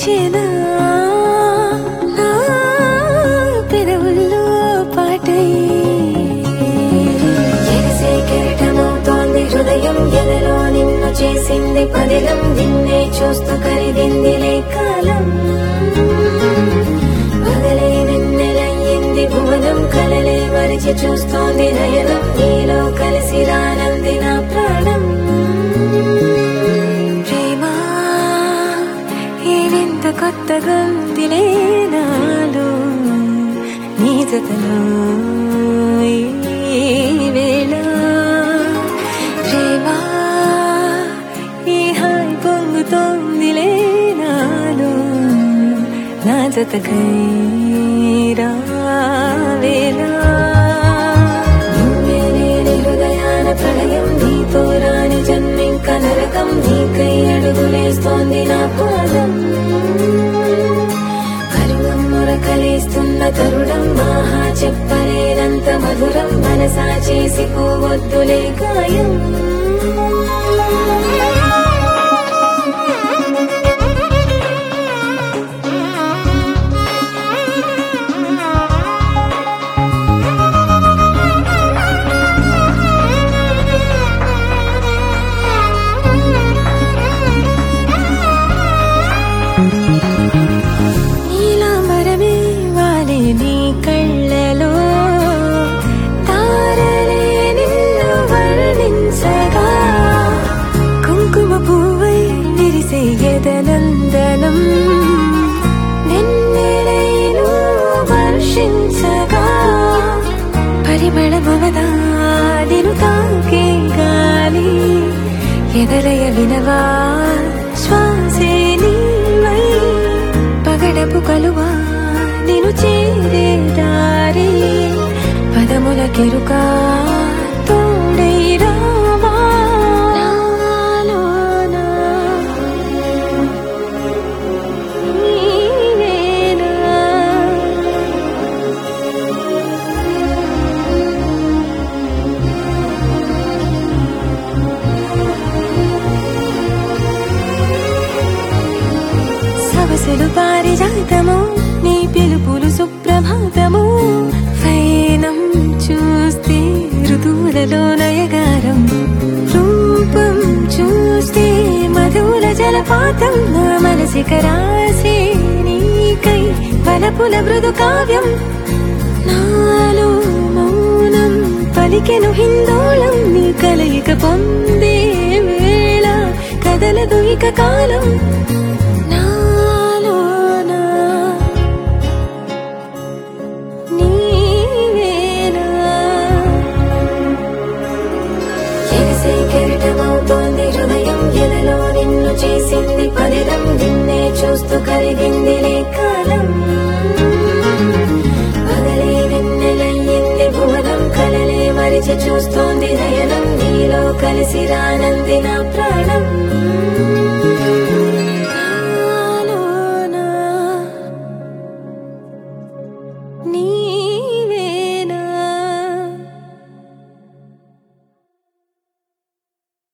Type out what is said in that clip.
పిలిచేనా నా పెదవుల్లో పాటై ఎగసే కెరటమవుతోంది హృదయం ఎదలో నిన్ను చేసింది పదిలం నిన్నే చూస్తూ కరిగిందిలే కాలం పగలే వెన్నెలయ్యింది భువనం కలలే మరిచి చూస్తోంది నయనం నీలో కలిసి రానంది నా ప్రాణం ప్రేమ ఏవింత కొత్తగా ఉందిలే నాలో నీ జతలో ఈ వేళ ప్రేమ ఈ హాయి పొంగుతోందిలే నాలో నా జతకై రావేలా నువ్వే లేని హృదయాన ప్రళయం నీతో రాని జన్మింక నరకం నీకై అడుగులేస్తోంది నా పాదం కరుణం మొరకలేస్తున్న తరుణం ఆహా చెప్పలేనంత మధురం మనసా చేసి పోవద్దులే గాయం నీలాంబరమే వాలే నీ కళ్ళలో తారలే నిన్ను వర్ణించగా కుంకుమ పువ్వై విరిసే ఎదనందనం నిన్నెలైను వర్షించగా పరిమళమవదా నిను తాకే గాలి ఎదలయ వినవా శ్వాసే నీవై పగడపు కలువా నిను చేరే దారి పదముల కెరుకా తోడై రావా నాలోనా నీవేనా సవసలు పారిజాతము నీ పిలుపులు సుప్రభాతము ఫైనం చూస్తే ఋతువులలో నయగారం రూపం చూస్తే మధుల జలపాతం నా మనసిక రాసే నీకై వలపుల మృదు కావ్యం నాలో మౌనం పలికెను హిందోళం నీ కలయిక పొందే వేళ కదలదు ఇక కాలం కెరటమవుతోంది హృదయం ఎదలో నిన్ను చేసింది పదిలం నిన్నే చూస్తూ కరిగిందిలే కాలం పగలే వెన్నెలయ్యింది భువనం కలలే మరిచి చూస్తోంది నయనం నీలో కలిసి రానంది నా ప్రాణం